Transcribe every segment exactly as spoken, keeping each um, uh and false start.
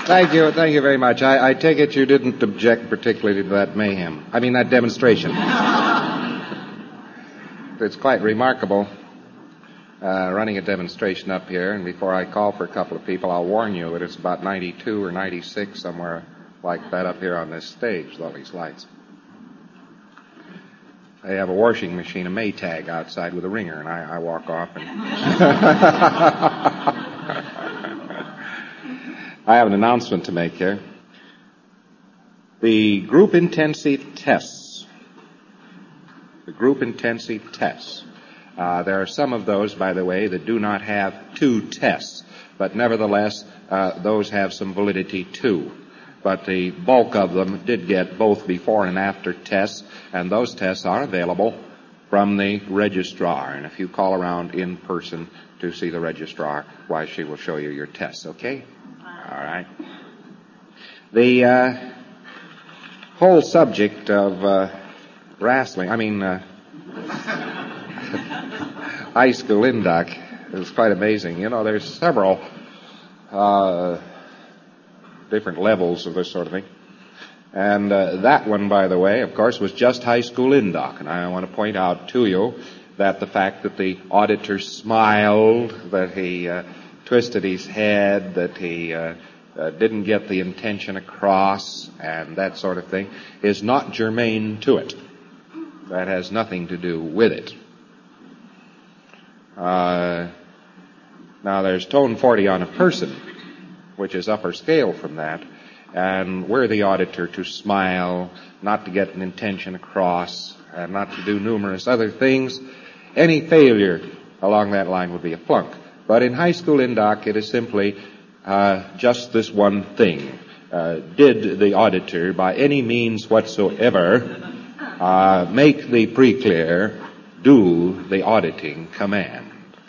Thank you, thank you very much. I, I take it you didn't object particularly to that mayhem. I mean, that demonstration. It's quite remarkable, uh, running a demonstration up here, and before I call for a couple of people, I'll warn you that it's about ninety-two or ninety-six, somewhere like that up here on this stage, with all these lights. They have a washing machine, a Maytag, outside with a ringer, and I, I walk off and... I have an announcement to make here. The group intensive tests, the group intensive tests, uh, there are some of those, by the way, that do not have two tests, but nevertheless, uh, those have some validity too. But the bulk of them did get both before and after tests, and those tests are available from the registrar. And if you call around in person to see the registrar, why, she will show you your tests, okay? All right. The uh, whole subject of uh, wrestling, I mean, uh, high school induct, is quite amazing. You know, there's several uh, different levels of this sort of thing. And uh, that one, by the way, of course, was just high school induct. And I want to point out to you that the fact that the auditor smiled, that he uh, twisted his head, that he uh, uh, didn't get the intention across, and that sort of thing, is not germane to it. That has nothing to do with it. Uh, now, there's tone forty on a person, which is upper scale from that, and we're the auditor to smile, not to get an intention across, and not to do numerous other things. Any failure along that line would be a flunk. But in high school induct, it is simply uh, just this one thing. Uh, did the auditor, by any means whatsoever, uh, make the pre-clear do the auditing command?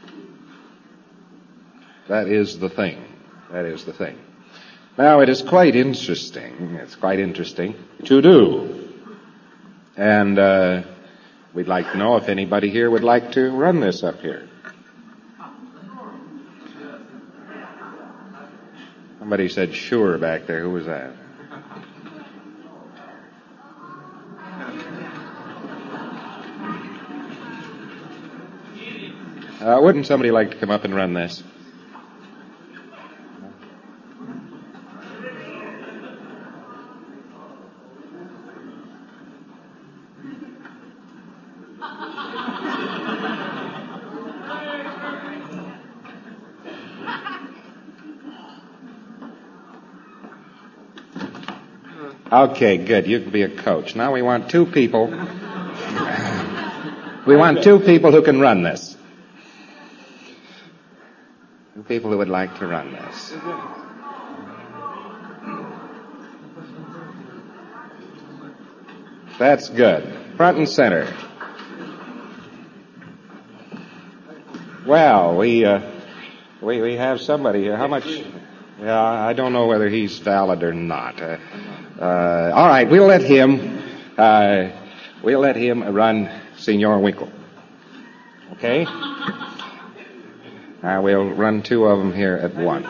That is the thing. That is the thing. Now, it is quite interesting, it's quite interesting to do. And uh, we'd like to know if anybody here would like to run this up here. Somebody said sure back there. Who was that? Uh, wouldn't somebody like to come up and run this? Okay, good. You can be a coach. Now we want two people. We want two people who can run this. Two people who would like to run this. That's good. Front and center. Well, we uh, we we have somebody here. How much? Yeah, I don't know whether he's valid or not. Uh, uh, all right, we'll let him. Uh, we'll let him run Senor Winkle. Okay. Uh, we'll run two of them here at once.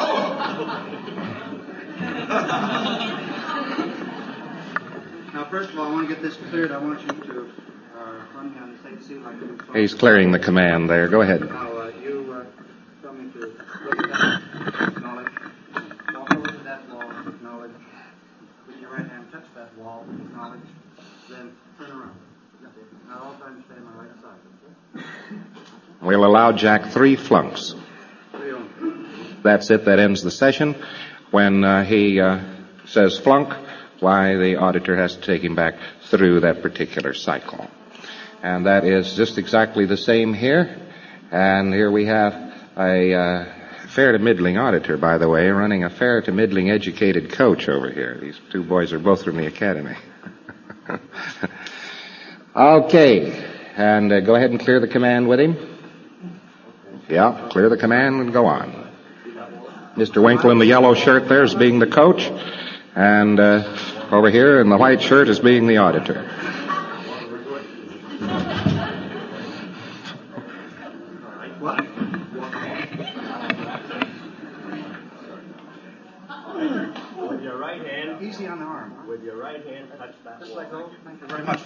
Now, first of all, I want to get this cleared. I want you to uh, run me on the same seat like you. He's clearing the command there. Go ahead. Now, uh, you uh, tell me to look at that, acknowledge. Walk over to that wall, acknowledge. With your right hand, touch that wall, acknowledge. Then turn around. Now, all times stay on my right side. Okay? We'll allow Jack three flunks. That's it. That ends the session. When uh, he uh, says flunk, why, the auditor has to take him back through that particular cycle. And that is just exactly the same here. And here we have a uh, fair to middling auditor, by the way, running a fair to middling educated coach over here. These two boys are both from the academy. Okay. And uh, go ahead and clear the command with him. Yeah, clear the command and go on. Mister Winkle in the yellow shirt there is being the coach, and uh, over here in the white shirt is being the auditor. With your right hand, Easy on the arm. Huh? with your right hand, touch that Just wall. let go. Thank you very much.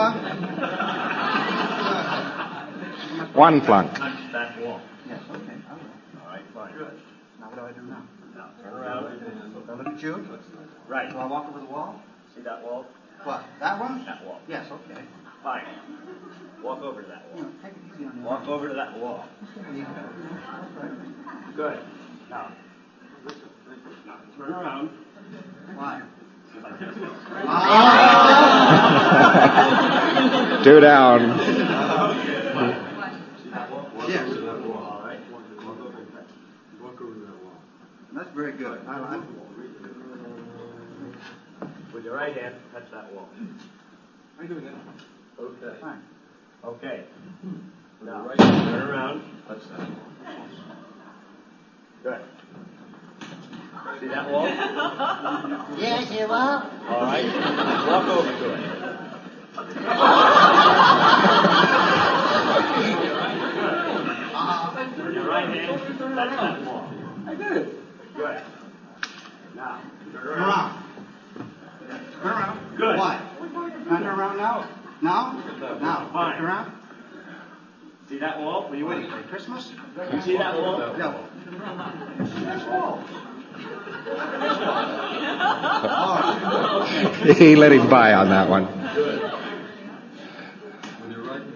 One flunk. Touch that wall. Yes, okay. I will. All right, fine. Good. Now what do I do now? Now turn around. Do I look at you? Right. Do I walk over the wall? See that wall? What? That one? That wall. Yes, okay. Fine. Walk over to that You wall. know, take it easy on the Walk arm. over to that wall. Good. Now, now turn around. Why? Two down. Yes. All right. That's very good. I like it. With your right hand, touch that wall. How you doing that? Okay. Fine. Okay. Now, turn around. Touch that wall. Good. See that wall? Yes, you will. All right. Walk over to it. With your right hand, touch that wall. I did it. Good. Now, turn Turn around. around. Turn around. Good. Why? Can I turn around now? Now? Now. Fine. Turn around. See that wall? What are you waiting for? Christmas? You see that wall? No. This wall. Oh. He let him by on that one. Good. With your right hand.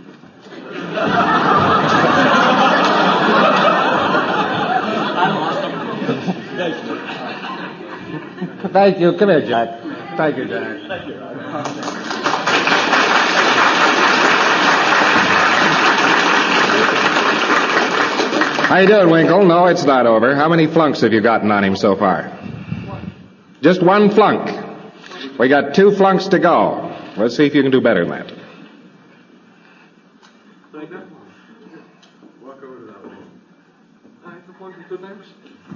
Thank you. Come here, Jack. Thank you, Jack. Thank you. How you doing, Winkle? No, it's not over. How many flunks have you gotten on him so far? Just one flunk. We got two flunks to go. Let's see if you can do better than that. Like that? Walk over to that wall. I have to flunk it two times.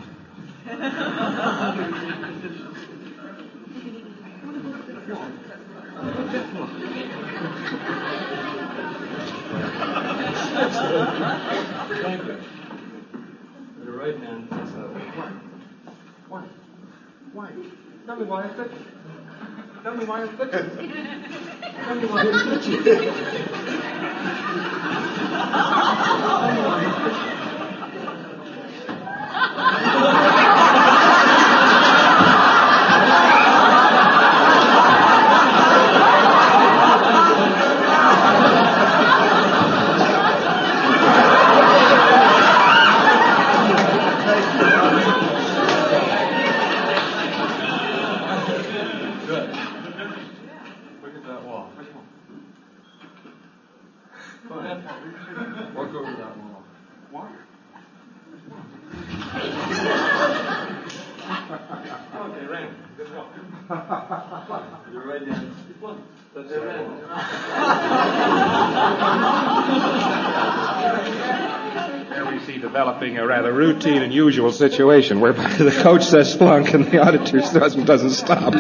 Thank you. With your right hand, touch that wall. Why? Why? Tell me why I fixed it. Tell me why I fixed it. Tell me why I fixed it. Tell me why I fixed it. Good. Look at that wall. Fine. Walk over to that wall. Why? Okay, Ram. Good walk. With your right hand. Touch that wall. There we see developing a rather routine and usual situation whereby the coach says flunk and the auditor doesn't, doesn't stop.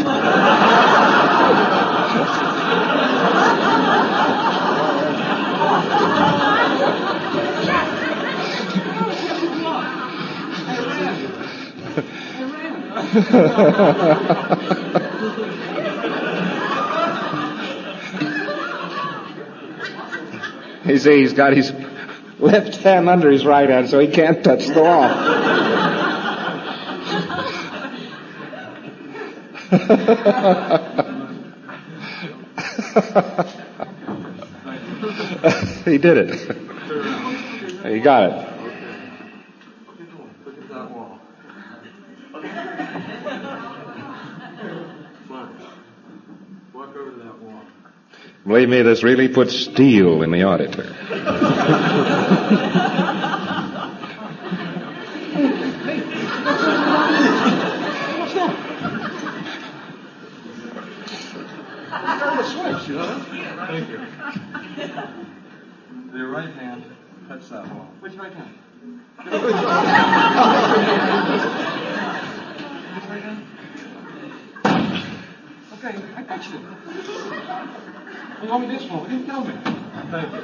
You see, he's got his left hand under his right hand, so he can't touch the wall. He did it. He got it. Look at that wall. Fine. Walk over to that wall. Believe me, this really puts steel in the auditor. Switch, you know that? Thank you. With your right hand, touch that wall. Which right hand? Which right hand? Okay, I touched it. You want me this one? You didn't tell me. Thank you.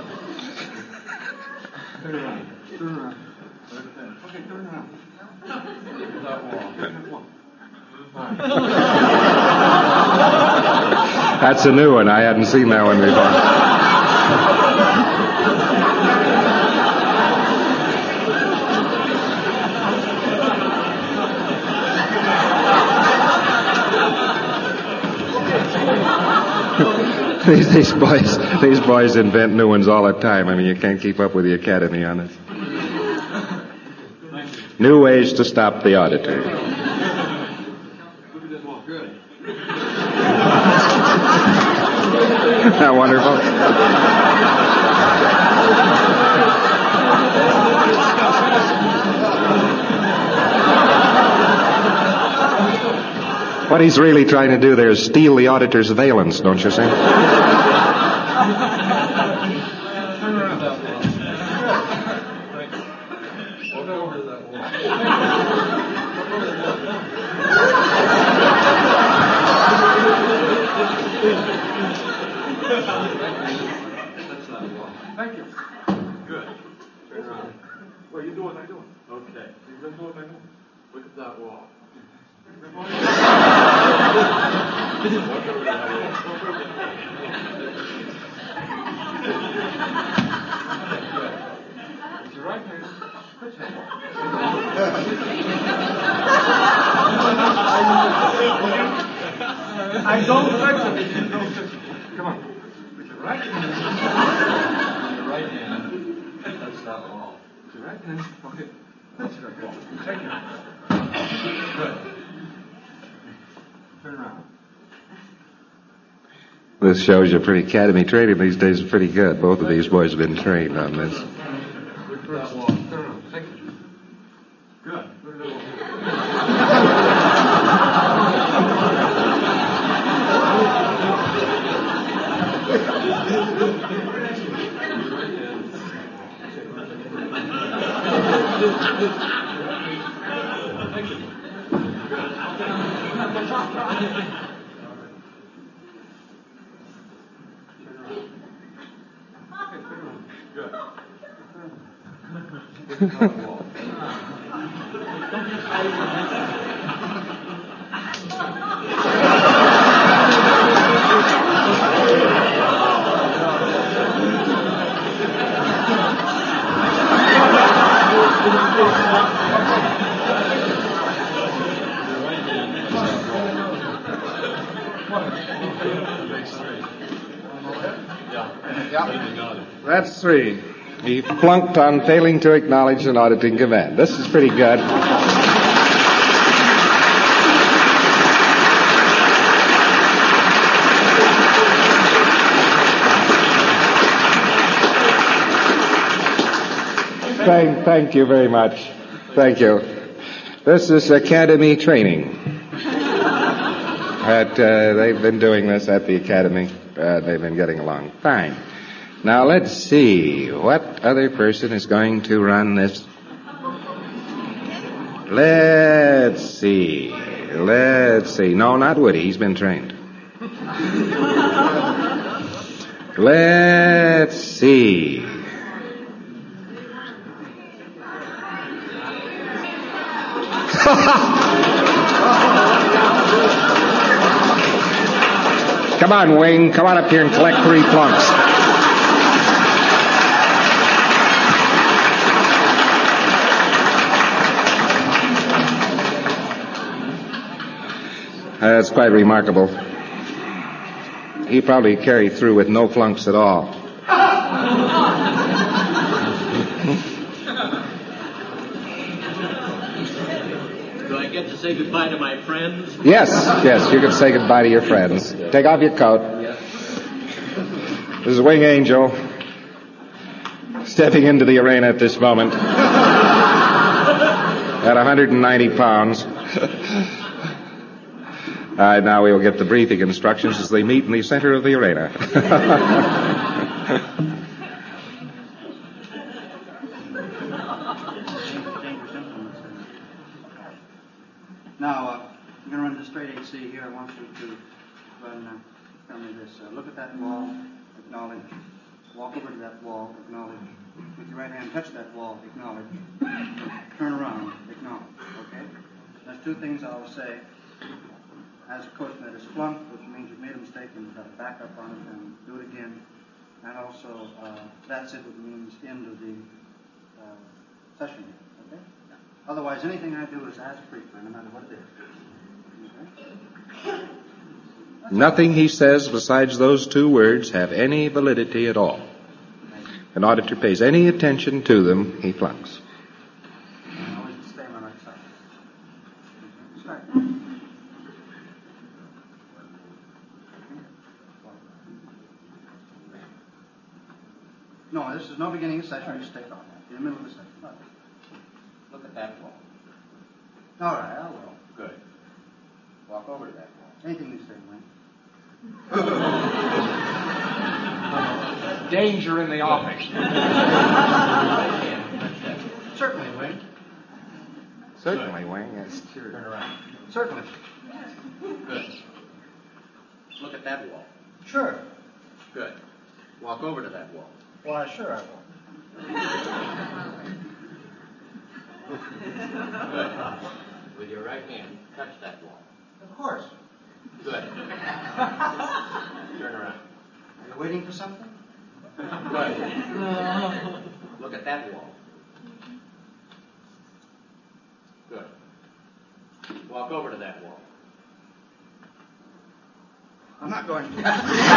Turn around. Turn around. Right there. Okay, turn around. Look at that wall. That one. That's a new one. I hadn't seen that one before. these, these boys, these boys invent new ones all the time. I mean, you can't keep up with the Academy on it. New ways to stop the auditor. Look at this wall. Good. Isn't that wonderful? What he's really trying to do there is steal the auditor's valence, don't you see? Thank you. Good. Turn around. Well, you do what I do. Okay. You do what I do. Look at that wall. Walk over to that wall. Good. With your right hand, touch that wall. I don't touch it. You don't touch it. Come on. With your right hand. Right hand, touch that wall. Your right hand, okay, touch that wall. Take it. Good. Turn around. This shows you pretty Academy training these days is pretty good. Both of these boys have been trained on this. Look at that wall. Turn around. Take it. Good. Look at that wall. That's three. He flunked on failing to acknowledge an auditing command. This is pretty good. Thank, thank you very much. Thank you. This is Academy training. At, uh, they've been doing this at the Academy. Uh, they've been getting along fine. Now let's see. What other person is going to run this? Let's see. Let's see. No, not Woody. He's been trained. Let's see. Come on, Wayne. Come on up here and collect three flunks. That's quite remarkable. He probably carried through with no flunks at all. Do I get to say goodbye to my friends? Yes, yes, you can say goodbye to your friends. Take off your coat. This is Wing Angel stepping into the arena at this moment at one hundred ninety pounds. All right, now we will get the briefing instructions as they meet in the center of the arena. Now, uh, I'm going to run the straight H C here. I want you to run, uh, tell me this. Uh, look at that wall, acknowledge. Walk over to that wall, acknowledge. With your right hand, touch that wall, acknowledge. Turn around, acknowledge. Okay? There's two things I'll say. As a coach that is flunked, which means you've made a mistake and you've got to back up on it and do it again. And also, uh, that's it, which means end of the uh, session. Okay? Otherwise, anything I do is as frequent, no matter what it is. Okay? Nothing he says besides those two words have any validity at all. An auditor pays any attention to them, he flunks. And always stay on the right side. Start. No, this is no beginning of session. You stay on that. In the middle of the session. All right. Look at that wall. All right, I will. Good. Walk over to that wall. Anything you say, Wayne. Danger in the office. Certainly, Wayne. Certainly, Wayne, yes. Turn around. Certainly. Good. Look at that wall. Sure. Good. Walk over to that wall. Why, sure I will. Good. With your right hand, touch that wall. Of course. Good. Turn around. Are you waiting for something? Good. Look at that wall. Good. Walk over to that wall. I'm not going to.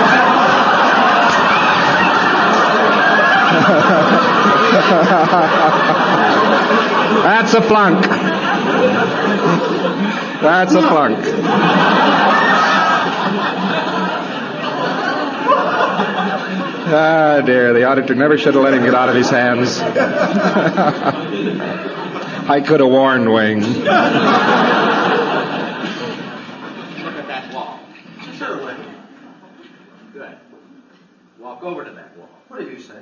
That's a flunk. That's a flunk. Ah, dear, the auditor never should have let him get out of his hands. I could have warned Wayne. Look at that wall. Sure, Wayne. Good. Walk over to that wall. What did you say?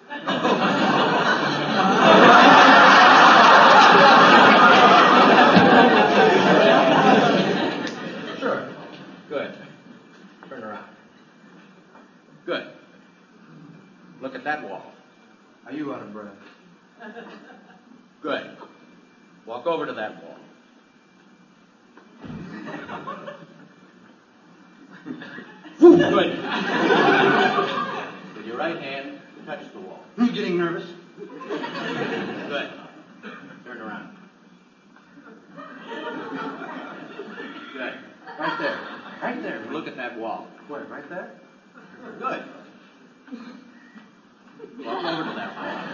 Sure. Good. Turn around. Good. Look at that wall. Are you out of breath? Good. Walk over to that wall. Good. With your right hand, touch the wall. Are you getting nervous? Good. Turn around. Good. Right there. Right there. Look at that wall. Where, right there? Good. Walk over to that wall.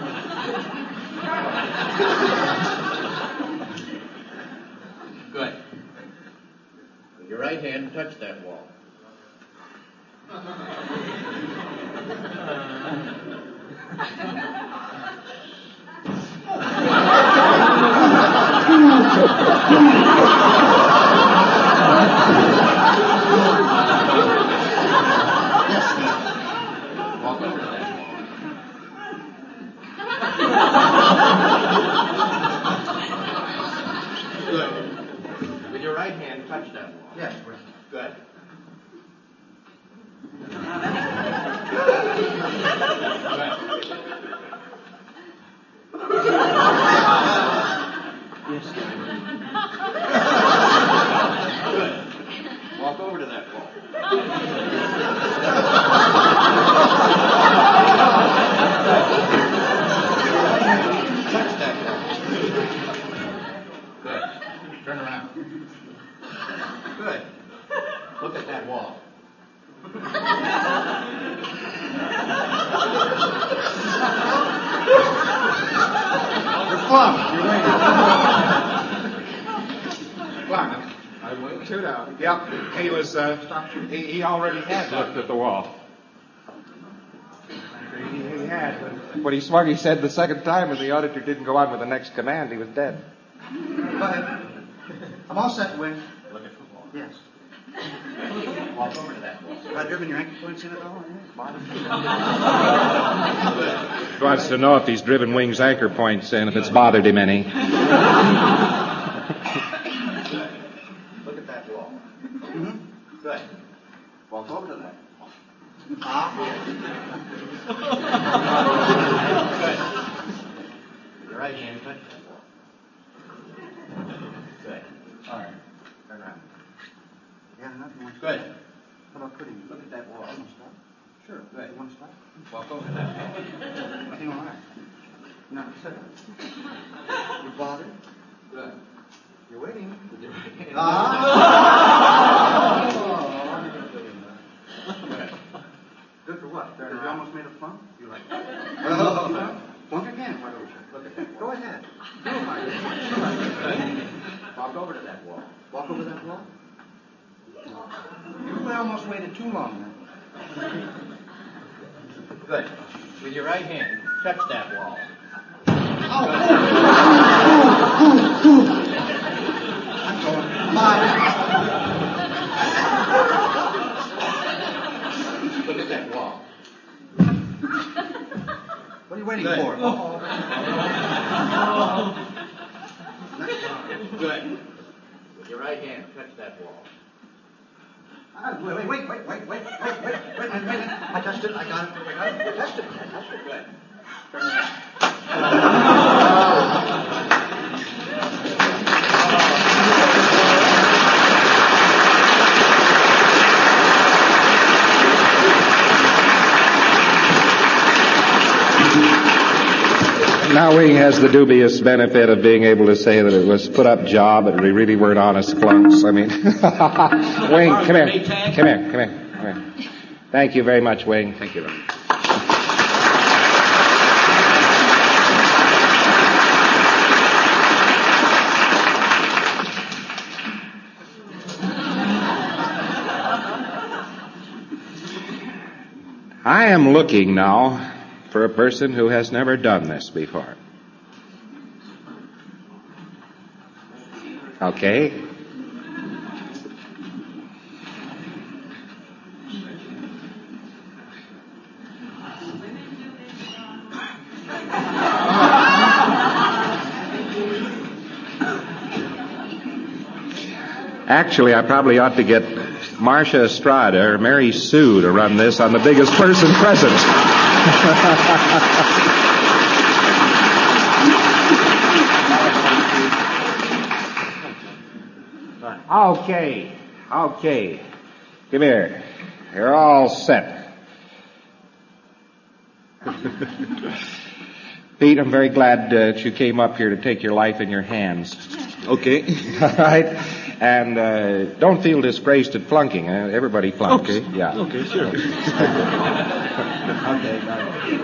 Good. With your right hand, touch that wall. Walk over to that wall. Good. With your right hand, touch that wall. Yes, Wayne. Good. Yes. Good. Walk over to that wall. Touch that wall. Good. Turn around. Good. Look at that wall. You're flunked. You're waiting. Flunk. I went two down. Yep. He was, uh, he, he already had looked at the wall. He, he had. When he swung his head the second time and the auditor didn't go on with the next command, he was dead. Go ahead. I'm all set, Wayne. Look at the wall. Yes. Walk over to that wall. Have I driven your ankle points in at all? He wants to know if he's driven Wing's anchor points in, if it's bothered him any. Look at that wall. Mm-hmm. Good. Walk over to that. Ah. Good. Your right hand touch that wall. Good. All right. Turn around. Walk over to that wall. Hang on. No, sit. You bothered? Good. You're waiting. Good. Ah! Good for what? Turn You around. almost made a flunk? You like oh. Flunk again, why don't you? Look at that. Go ahead. Walk over to that wall. Walk over that wall. You really almost waited too long then. Good. With your right hand, touch that wall. I'm going. Bye. Look at that wall. What are you waiting Good. for? Oh. Good. With your right hand, touch that wall. Ah, wait, wait, wait, wait, wait, wait, wait, wait, wait, wait, wait, wait. I touched it. I got it. I got it. I touched it. I touched it. Good. Turn around. Now Wing has the dubious benefit of being able to say that it was put up job, but we really weren't honest flunks. I mean, Wing, come here, come here, come here, come here. Thank you very much, Wing. Thank you. I am looking now for a person who has never done this before. Okay. Actually, I probably ought to get Marcia Estrada or Mary Sue to run this on the biggest person present. Okay, okay. Come here. You're all set. Pete, I'm very glad uh, that you came up here to take your life in your hands. Okay. All right? And uh, don't feel disgraced at flunking. Uh, everybody flunks. Okay. Yeah. Okay, sure. Okay, got it.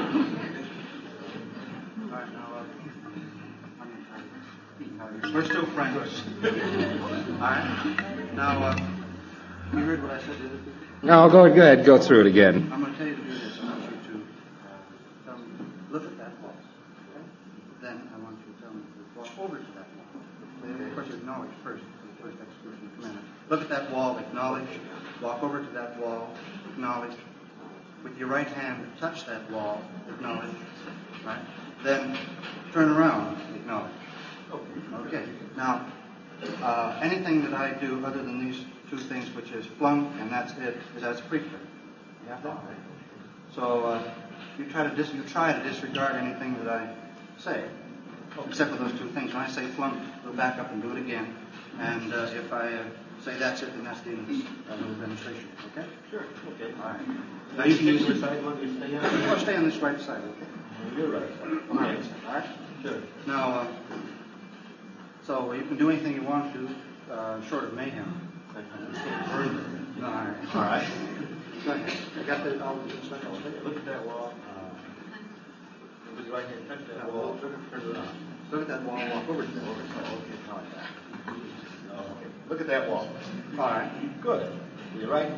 All right, now, uh, I'm gonna try to- we're still friends. All right. Now, uh, you heard what I said, did you? No, go, go ahead. Go through it again. I'm going to tell you to do this. I want you to uh, tell me, look at that wall. Okay? Then I want you to tell me to walk over to that wall. Of course, acknowledge first, the first execution commandment. Look at that wall, acknowledge. Walk over to that wall, acknowledge. With your right hand, touch that wall, acknowledge. Right? Then turn around, acknowledge. Okay. Now, uh, anything that I do other than these two things, which is flunk and that's it, is as preacher. You have that? So uh, you try to dis- you try to disregard anything that I say, except for those two things. When I say flunk, go back up and do it again. And uh, if I uh, say that's it, then that's the end of this uh, little demonstration. Okay? Sure. Okay. All right. Now you can use Which this. side want you to stay on? Or stay on this right side. Okay? Your right side. On my right side. All right. Sure. Now, uh, so you can do anything you want to, uh, short of mayhem. No, all right. All right. Go ahead. I got the, all the instructions. Look at that wall. Uh, with your right hand, touch that wall. Turn it around. Look at that wall and walk over to that. Oh, okay. All right. Oh, okay. Look at that wall. All right. Good. With your right.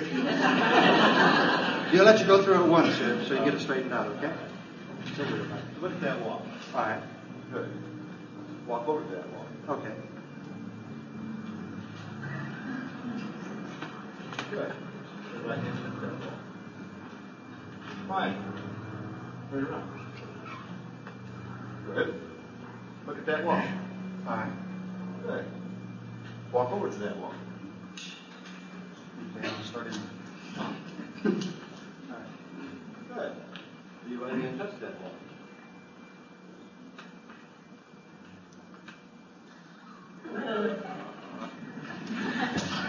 He'll let you go through it once, so, so you get it straightened out, okay? Look at that wall. All right. Good. Walk over to that wall. Okay. Good. With your right hand, touch that wall. Fine. Turn around. Good. Look at that wall. All right. Good. Walk over to that wall. Okay, I'll start in. All right. Good. With your right hand, touch that wall.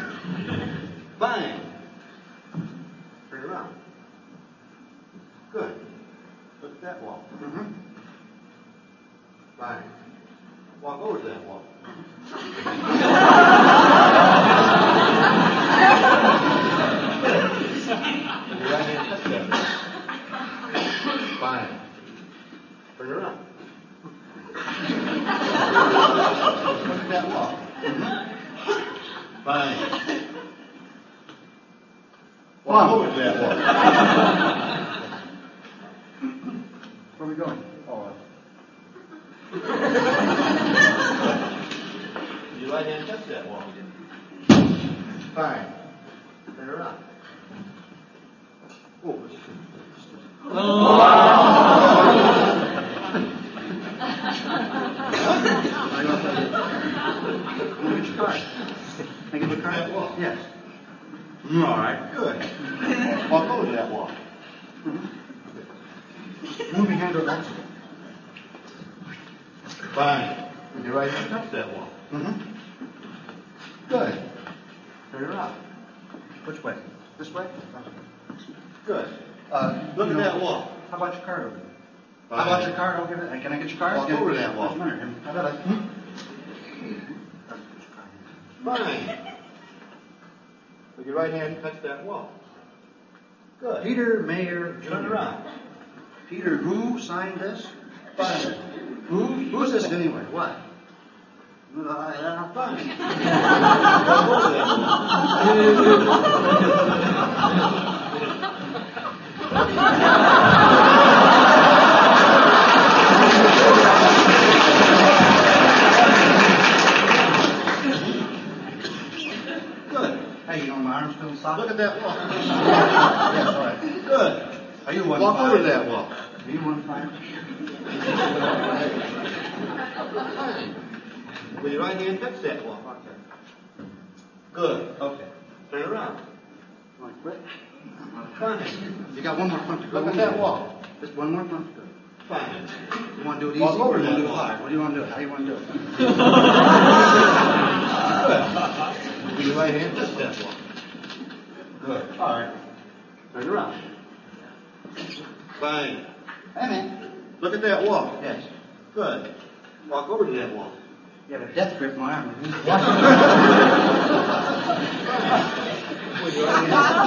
Fine. Turn around. Good. Fine. Walk over to that wall. With your right hand touch that wall. Fine. Turn around. Look at that wall. Fine. Walk over to that wall. Where are we going? Oh. Your right hand touch that wall. Fine. Turn around. Oh. Get your card. Can I get your card? That wall? Yes. All right. Good. Walk over to that wall. Mm-hmm. Move your hand to the left. Fine. With your right hand touch that wall. Mm-hmm. Good. Turn around. Which way? This way? Good. Uh, Look at know, that wall. How about your card over there? Fine. How about your card over there? Can I get your card? Walk over to that wall. How about I? Fine. With your right hand touch that wall. Good. Peter Mayer Junior Turn around. Peter who signed this? Fine. Who? Who's this anyway? What? Uh, fine. Good. Hey, you know my arm's still soft? Look at that wall. Yes, all right. Good. Are you one Walk five? Over to that wall. Are you one five? With your right hand touch that wall. Okay. Good. Okay. Turn around. You want to quit? Fine. You got one more front to go. Look at that wall. Just one more front to go. Fine. You want to do it easy? Walk over or you want to do it hard? What do you want to do? How do you want to do it? Good. With your right hand touch that wall. Good. All right. Turn around. Fine. Hey, man. Look at that wall. Yes. Good. Walk over to that wall. You have a death grip in my arm. With your right hand.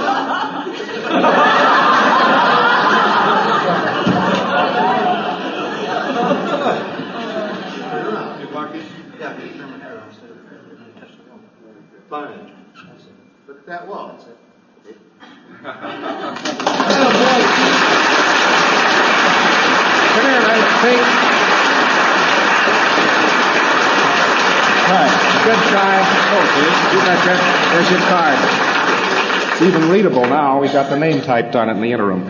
Turn around. You walking? Yeah, you turn my hair around instead of touch the wall. Fine. That's it. Look at that wall. That's it. Come here, man. See? Right. Good try. Oh, you There's your card. It's even readable now. We got the name typed on it in the interim.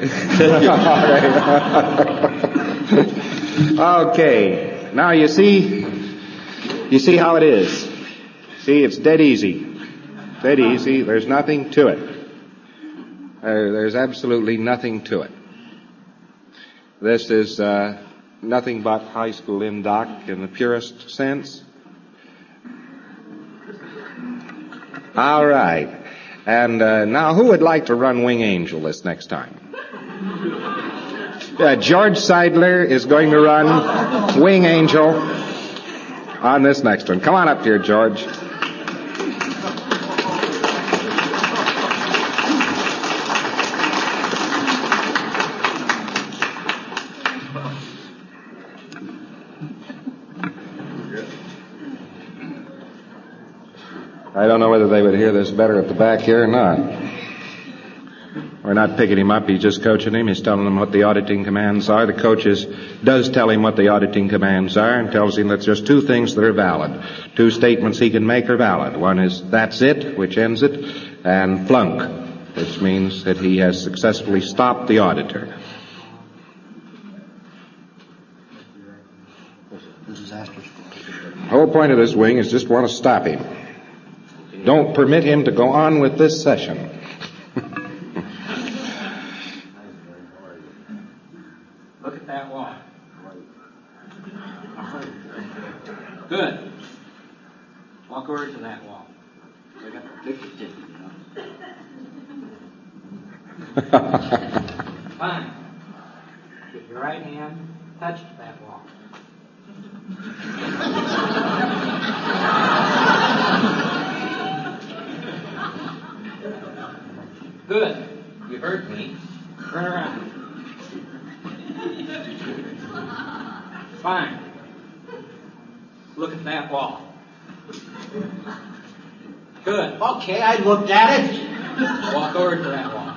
Okay. Now you see, you see how it is. See, it's dead easy. Dead easy. There's nothing to it. There, there's absolutely nothing to it. This is uh, nothing but high school in-doc in the purest sense. All right. And uh, now who would like to run Wing Angel this next time? Uh, George Seidler is going to run Wing Angel on this next one. Come on up here, George. I don't know whether they would hear this better at the back here or not. We're not picking him up. He's just coaching him. He's telling him what the auditing commands are. The coach is, does tell him what the auditing commands are and tells him that there's two things that are valid. Two statements he can make are valid. One is, that's it, which ends it, and flunk, which means that he has successfully stopped the auditor. The whole point of this wing is just want to stop him. Don't permit him to go on with this session. Look at that wall. Good. Walk over to that wall. I got the picture taken, you know. Fine. With your right hand, touch that wall. Good. You heard me. Turn around. Fine. Look at that wall. Good. Okay, I looked at it. Walk over to that wall.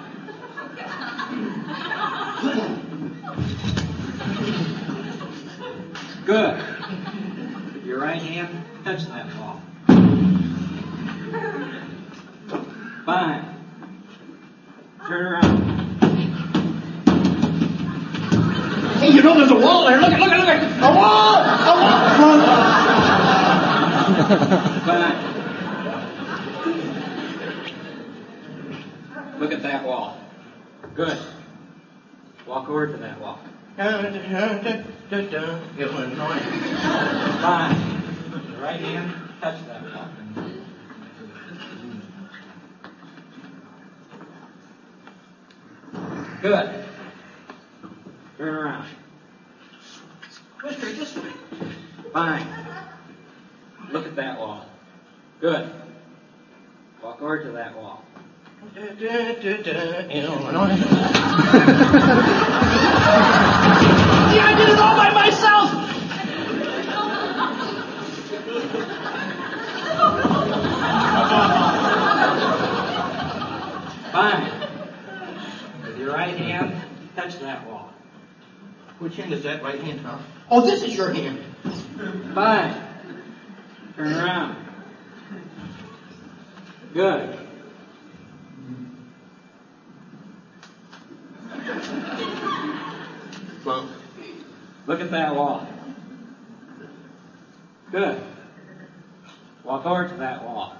Good. With your right hand, touch that wall. Fine. Turn around. Hey, you know there's a wall there. Look at, look at, look at. A wall! A wall! Fine. Look at that wall. Good. Walk over to that wall. Illinois. Fine. Your right hand, touch that wall. Good. Turn around. Go straight this way. Fine. Look at that wall. Good. Walk over to that wall. Illinois. Yeah, I did it all by myself. Fine. With your right hand, touch that wall. Which hand is that? Right hand, huh? Oh, this is your hand. Fine. Turn around. Good. Well, Look at that wall. Good. Walk over to that wall.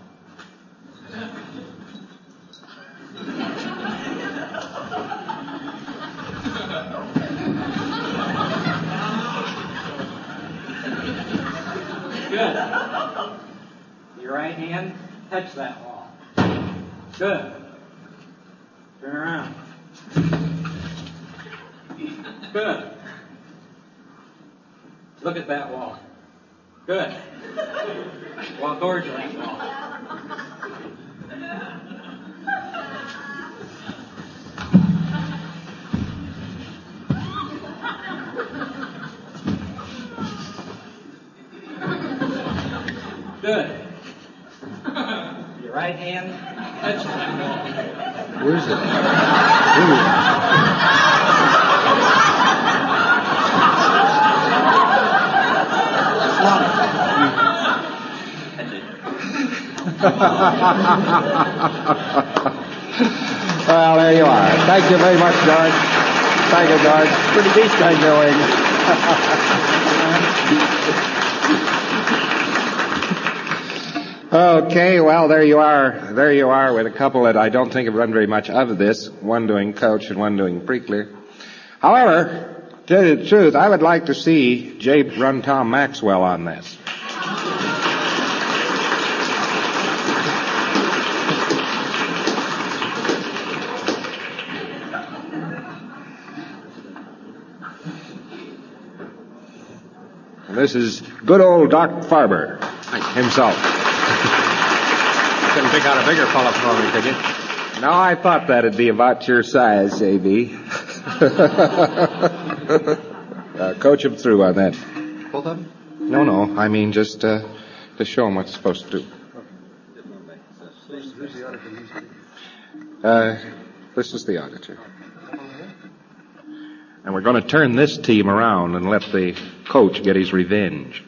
Good. Your right hand, touch that wall. Good. Turn around. Good. Look at that wall. Good. Walk over to that wall. Good. Your right hand, touch that wall. Where is it? Well, there you are. Thank you very much, George. Thank you, George. Pretty decent going. Okay, well, there you are. There you are with a couple that I don't think have run very much of this, one doing coach and one doing pre-clear. However, to tell you the truth, I would like to see Jay run Tom Maxwell on this. And this is good old Doc Farber himself. Couldn't pick out a bigger fella for me, could you? Now, I thought that'd be about your size, A B. uh, coach him through on that. both of them? No, no, I mean just uh, to show him what he's supposed to do. Uh, this is the auditor. And we're going to turn this team around and let the coach get his revenge.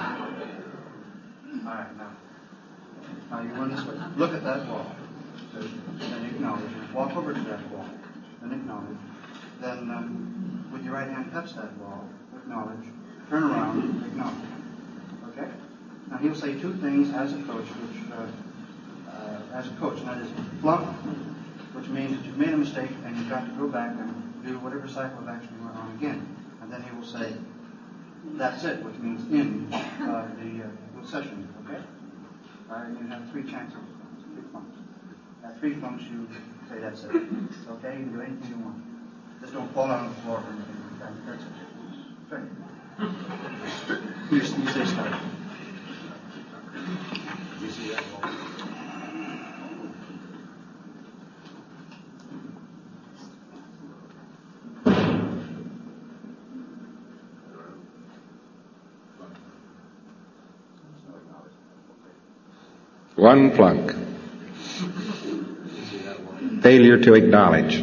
All right, now. Now you run this way. Look at that wall. Then acknowledge it. Walk over to that wall. Then acknowledge. Then um, with your right hand touch that wall. Acknowledge. Turn around. Acknowledge. Okay? Now he'll say two things as a coach, which uh, uh, as a coach, and that is flunk, which means that you've made a mistake and you've got to go back and do whatever cycle of action you were on again. And then he will say, that's it, which means end uh, the, uh, the session. Okay? All right, you have three chances, three flunks. At three flunks, you say that's it. Okay? You can do anything you want. Just don't fall out on the floor or anything like that. That's it. Okay. You, you say start. You see that wall? One flunk. Failure to acknowledge.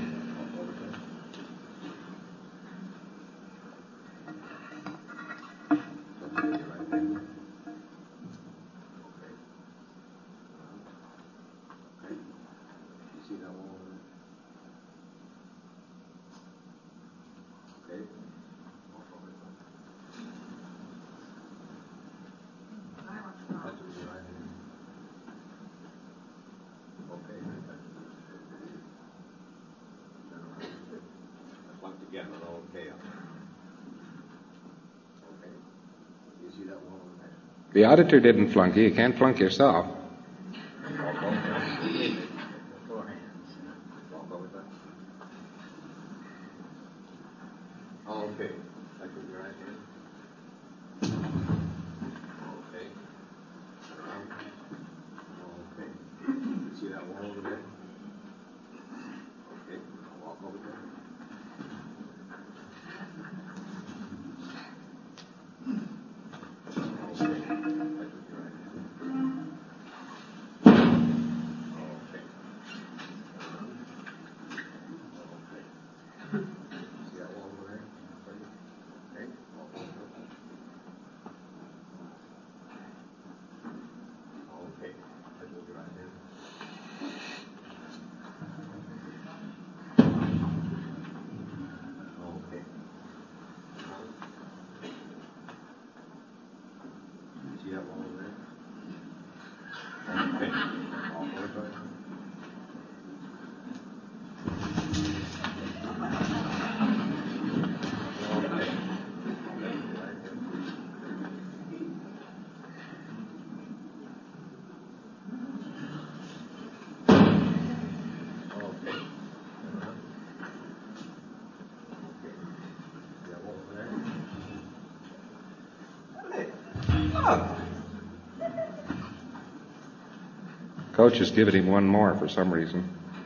Again, with all chaos. Okay. You see that wall over there? The auditor didn't flunk you. You can't flunk yourself. Walk over that. Okay. Back with your right hand. Okay. Around. Okay. You see that wall over there? Okay. Walk over there. Coach is giving him one more for some reason.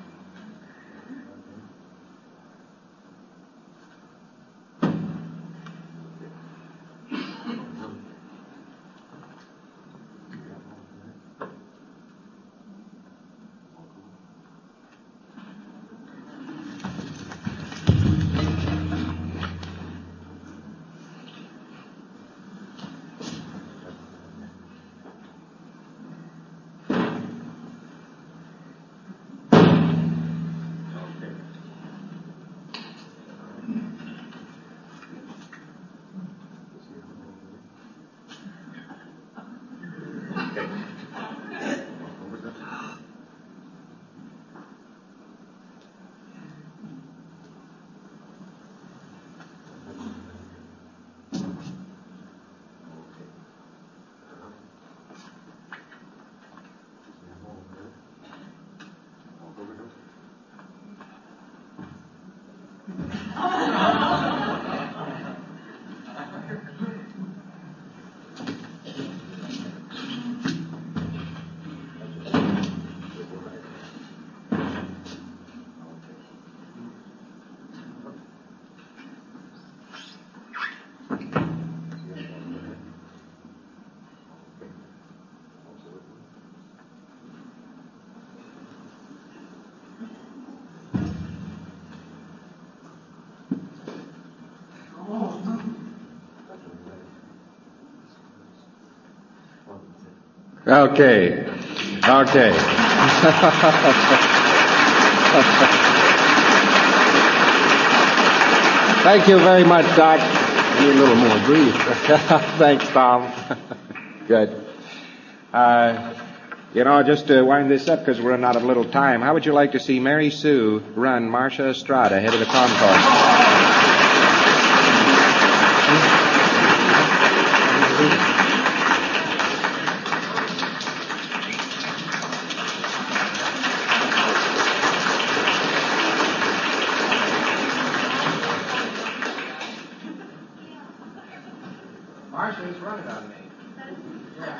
Okay. Okay. Thank you very much, Doc. Be a little more brief. Thanks, Tom. Good. Uh, you know, just to wind this up because we're running out of little time, how would you like to see Mary Sue run Marcia Estrada head of the concourse? Marcia's running on me. Yeah.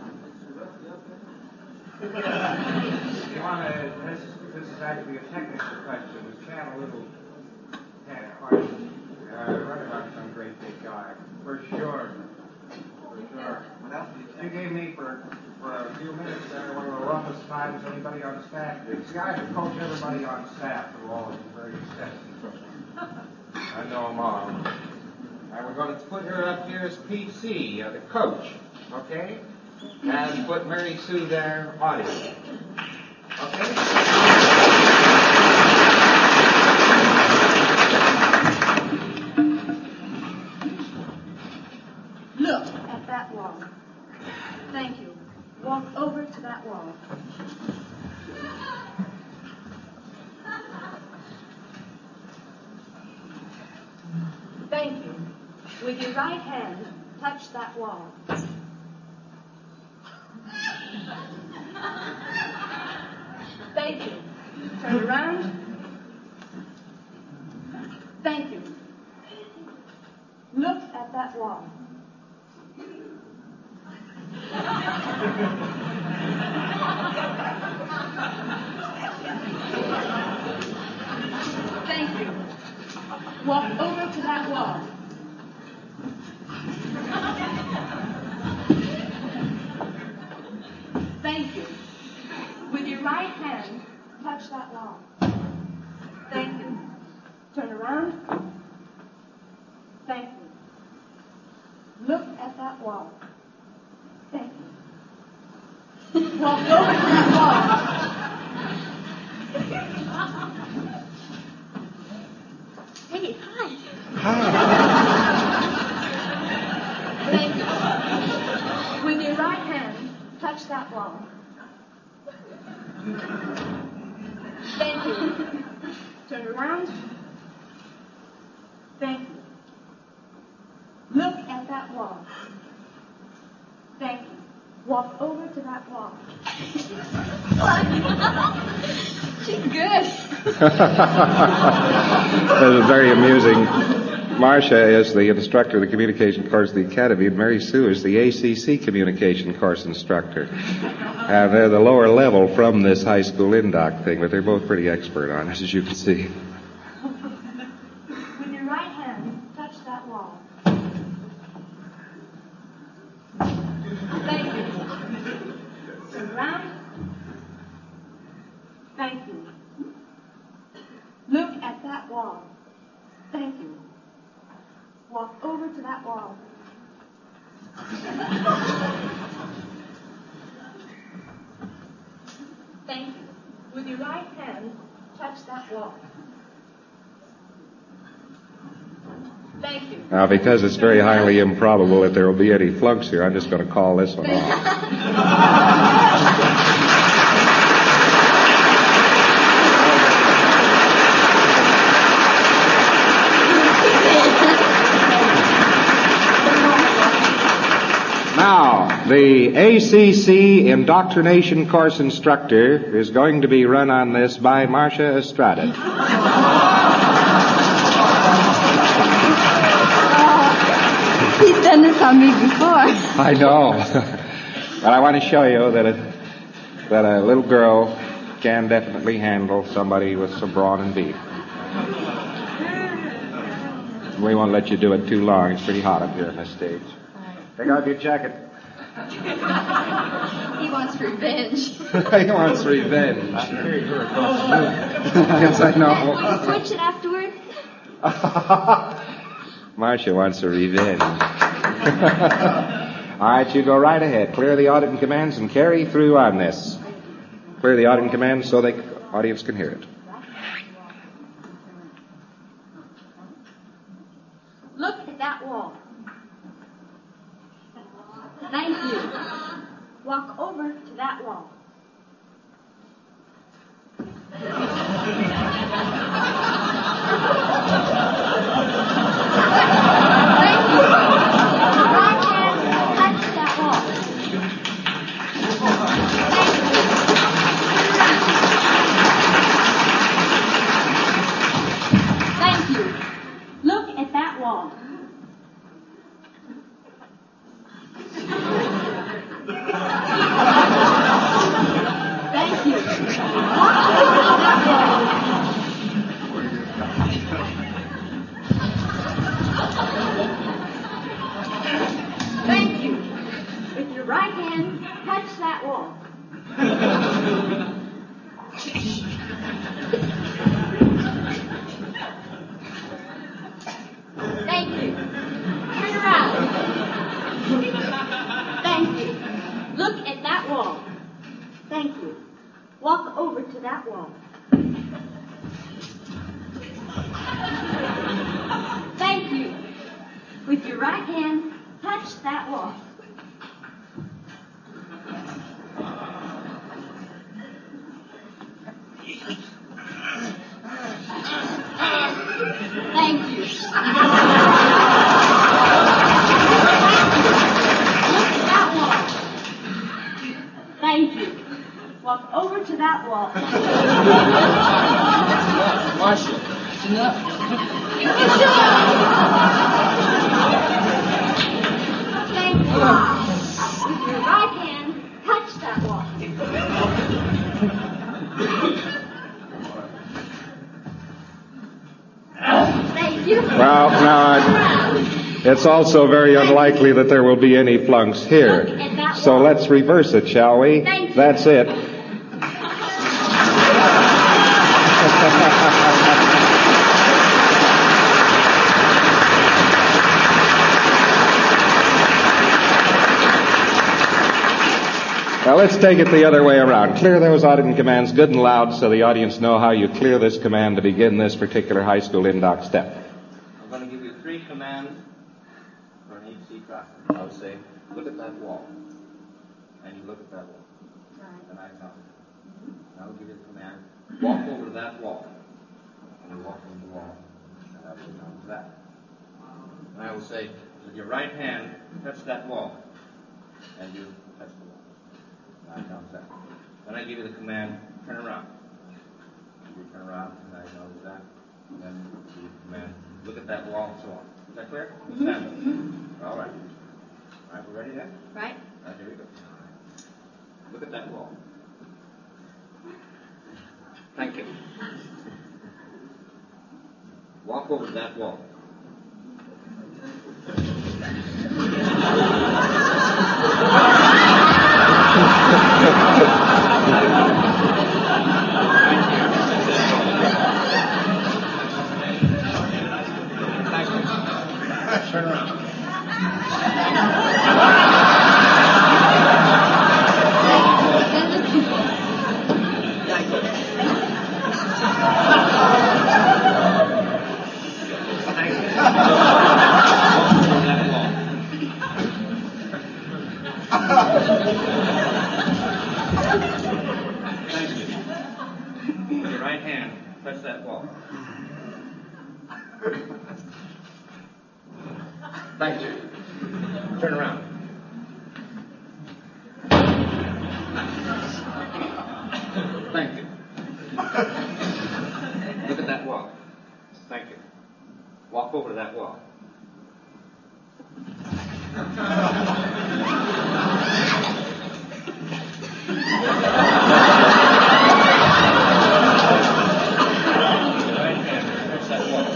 You want to, this, this is actually a technical question. We chat a little kind of hard. Uh, run about some great big guy. For sure. For sure. What else did you say? You gave me for, for a few minutes there one of the roughest times anybody on staff did. See, I could coach everybody on staff through all of the various tests. I know them all. And we're going to put her up here as P C, uh, the coach. Okay? And put Mary Sue there, audience. Okay? Look at that wall. Thank you. Walk over to that wall. Thank you. With your right hand, touch that wall. Thank you. Turn around. Thank you. Look at that wall. Thank you. Walk over to that wall. Thank you. With your right hand, touch that wall. Thank you. Turn around. Thank you. Look at that wall. Thank you. Walk over to that wall. Hey, hi. Thank you. With your right hand, touch that wall. Thank you. Turn around. Thank you. Look at that wall. Thank you. Walk over to that wall. She's good. That was very amusing. Marcia is the instructor of the communication course at the Academy, and Mary Sue is the A C C communication course instructor. And they're the lower level from this high school in-doc thing, but they're both pretty expert on it, as you can see. With your right hand, touch that wall. Thank you. Turn around. Thank you. Look at that wall. Thank you. Walk over to that wall. Thank you. With your right hand, touch that wall. Thank you. Now, because it's very highly improbable that there will be any flunks here, I'm just going to call this one off. Now, the A C C indoctrination course instructor is going to be run on this by Marcia Estrada. He's done this on me before. I know. But I want to show you that a, that a little girl can definitely handle somebody with some brawn and beef. We won't let you do it too long. It's pretty hot up here on this stage. Take off your jacket. He wants revenge. He wants revenge. I can hear her across the room. Yes, I know. Will you switch it afterward? Marcia wants a revenge. All right, you go right ahead. Clear the audit and commands and carry through on this. Clear the audit and commands so the audience can hear it. Look at that wall. Thank you. Walk over to that wall. Thank you. Right hand, touch that wall. Thank you. Thank you. Look at that wall. right hand touch that wall. Thank you. Turn around. Thank you. Look at that wall. Thank you. Walk over to that wall. Thank you. With your right hand, touch that wall. Thank you. Look at that wall. Thank you. Walk over to that wall. Marshall, it's enough. Thank you. With your right hand, touch that wall. Thank you. Well, now, it's also very unlikely that there will be any flunks here. Look at that So wall. let's reverse it, shall we? Thank you. That's it. Now let's take it the other way around. Clear those auditing commands good and loud so the audience know how you clear this command to begin this particular high school in-doc step. I'm going to give you three commands for an H C class. I'll say, look at that wall. And you look at that wall. And I count it. And I'll give you the command, walk over to that wall. And you walk over the wall. And I will count to that. And I will say, with your right hand, touch that wall. And you touch the wall. And I count that. Then I give you the command, turn around. And you turn around, and I know that. And then you give the command, look at that wall, and so on. Is that clear? Stand up. All right. All right, we're ready then? Right? All right, here we go. Look at that wall. Thank you. Walk over to that wall. Thank you. Turn around. Thank you. With your right hand, touch that wall. Thank you. Turn around. Thank you. Look at that wall. Thank you. Walk over to that wall. Right hand, touch that wall.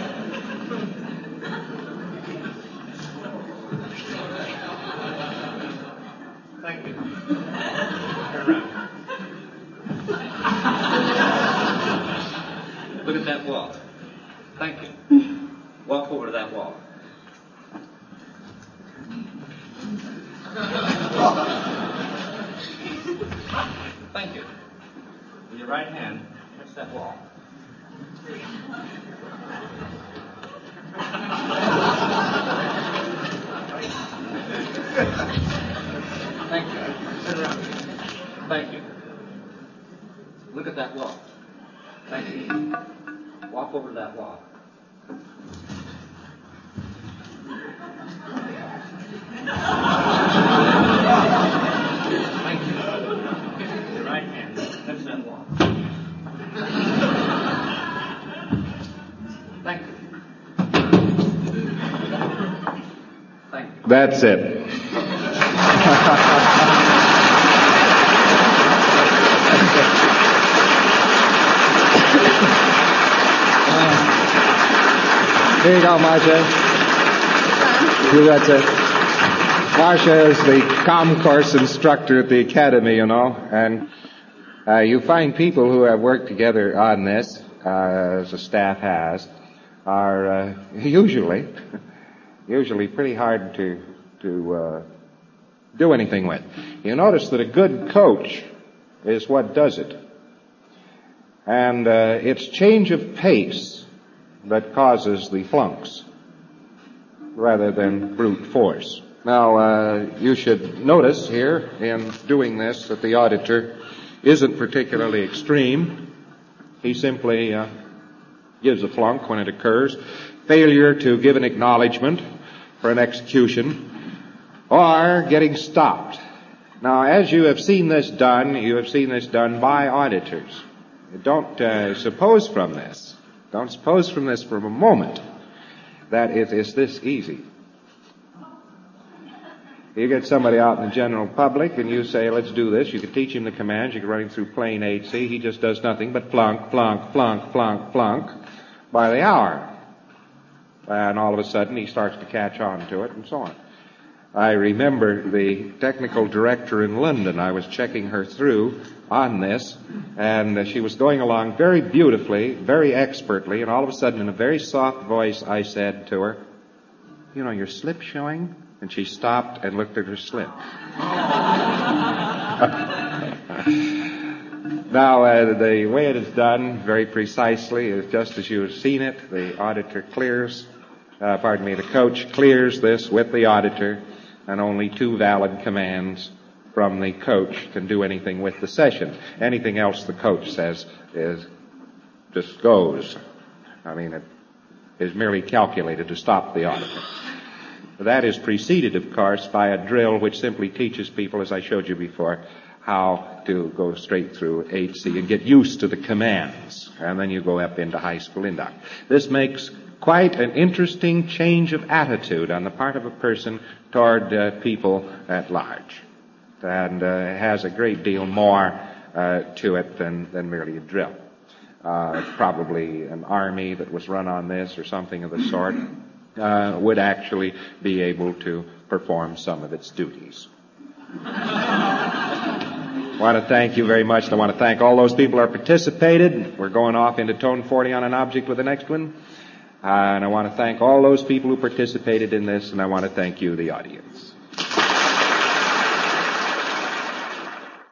Thank you. Turn around. Look at that wall. Thank you. Walk over to that wall. Thank you. With your right hand, touch that wall. Thank you. Turn around. Thank you. Look at that wall. Thank you. Walk over to that wall. Thank you. Your right hand, touch that wall. Thank you. Thank you. That's it. Here you go, Marcia. You got it. Marcia is the comm course instructor at the academy, you know, and uh, you find people who have worked together on this, uh, as the staff has, are uh, usually, usually pretty hard to to uh, do anything with. You notice that a good coach is what does it, and uh, it's change of pace that causes the flunks, rather than brute force. Now, uh, you should notice here in doing this that the auditor isn't particularly extreme. He simply uh, gives a flunk when it occurs. Failure to give an acknowledgement for an execution, or getting stopped. Now, as you have seen this done, you have seen this done by auditors. Don't uh, suppose from this, don't suppose from this for a moment that it is this easy. You get somebody out in the general public and you say, let's do this. You could teach him the commands. You could run him through plain H C. He just does nothing but flunk, flunk, flunk, flunk, flunk by the hour. And all of a sudden he starts to catch on to it and so on. I remember the technical director in London. I was checking her through on this, and she was going along very beautifully, very expertly, and all of a sudden in a very soft voice I said to her, you know, your slip's showing? And she stopped and looked at her slip. Now, uh, the way it is done, very precisely, is just as you have seen it. The auditor clears, uh, pardon me, the coach clears this with the auditor, and only two valid commands from the coach can do anything with the session. Anything else the coach says is just goes. I mean, it is merely calculated to stop the auditor. That is preceded, of course, by a drill which simply teaches people, as I showed you before, how to go straight through H C and get used to the commands. And then you go up into high school induct. This makes quite an interesting change of attitude on the part of a person toward uh, people at large. And uh, has a great deal more uh, to it than, than merely a drill. Uh, probably an army that was run on this or something of the sort uh, would actually be able to perform some of its duties. I want to thank you very much. I want to thank all those people who have participated. We're going off into tone forty on an object with the next one. Uh, and I want to thank all those people who participated in this, and I want to thank you, the audience.